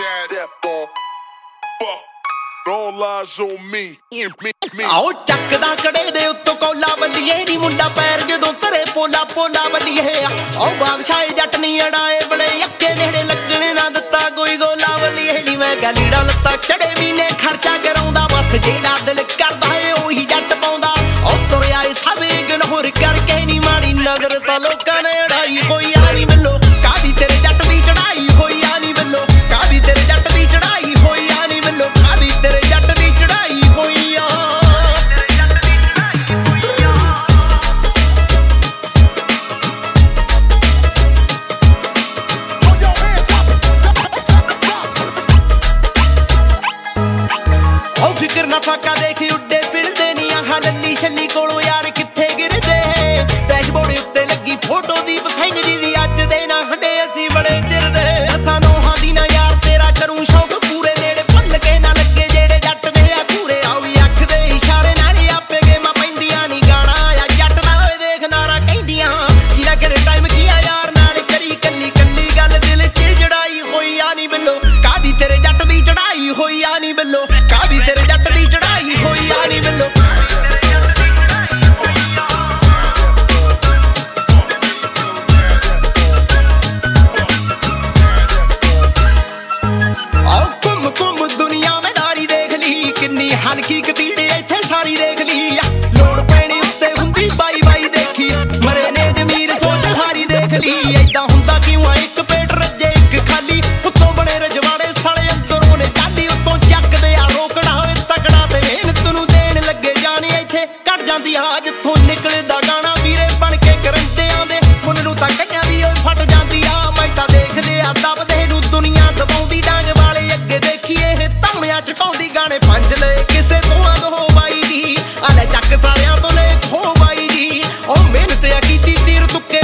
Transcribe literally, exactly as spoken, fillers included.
आओ चकदा कड़े दे उत्तों कौला बल्लिए नी मुंडा पैर जदों करे पोला पोला बल्लिए आओ बादशाह जट नी अड़ाए बड़े यक्के नेड़े लगने ना दिता कोई गोला बल्लिए नी मैं क्या लीड़ा लत्ता चढ़े भी ने खर्चा कराउंदा बस जेड़ा दिल करदा है ओही जट पाउंदा ओ तुरे आए सब इग्नोर करके नी माड़ी नजर तां लोकां ने अड़ाई होई आ नी मिलो कादी तेरे जट दी चढ़ाई होई आ नी मिलो कादी तेरे जट दी चढ़ाई होई आ नी मिलो कादी तेरे जट दी चढ़ाई होई आ फिकर ना फाका देखी उड्डे फिरदे नी आह लल्ली छल्ली कोलों यार कित्थे गिरदे डैशबोर्ड उत्ते लगी फोटो दीप सिंह जी दी अज दे ना हंडे असी बड़े चिरदे असां नोहां दी ना यार तेरा करूं शौक पूरे नेड़े भुल के ना लगे जेड़े जट दे आ घूरे आओ अख दे इशारे नाल आपे गेमां पैंदियां नी गाना आ जट दा होए देख नारा कहंदियां किला किहड़े टाइम कीया यार नाल करी कल्ली कल्ली गल दिल च जड़ाई होई आ नी बिल्लो कादी तेरे जट दी चढ़ाई होई आ नी बिल्लो कादी तेरे जट दी चढ़ाई होई आ नी बिल्लो आओ घुम घुम दुनिया में दारी देख ली किन्नी हल्की कतीड़े इत्थे सारी देख ली लोड़ पैणी उत्ते हुंदी बाई बाई देखी मरे ने जमीर सोच हारी देख ली ऐदां हुंदा क्यों आ इक पेट रज्जे इक खाली उत्तों बने रजवाड़े साले अंदरों ने जाली उत्तों चकदे आ रोकड़ा होए तकड़ा ते मेहनत नूं देण लगे जानी इत्थे कट जांदी आ जित्थों निकलदा गाना वीरे बण के करंदियां दे मुन नूं तां कईयां दी ओए फट जांदी आ मैं तां देख लिया दबदे नूं दुनिया दबाउंदी डांग वाले अगे देखिए ਇਹ ਧੌਣਿਆਂ ਚ ਪਾਉਂਦੀ ਗਾਣੇ ਪੰਜ ਲਏ ਕਿਸੇ ਤੋਂ ਆਦੋ ਬਾਈ ਦੀ ਆ ਲੈ ਚੱਕ ਸਾਰਿਆਂ ਤੋਂ ਲੈ ਖੋ ਬਾਈ ਦੀ ਉਹ ਮਿਹਨਤ ਆ ਕੀਤੀ ਤੀਰ ਤੁੱਕੇ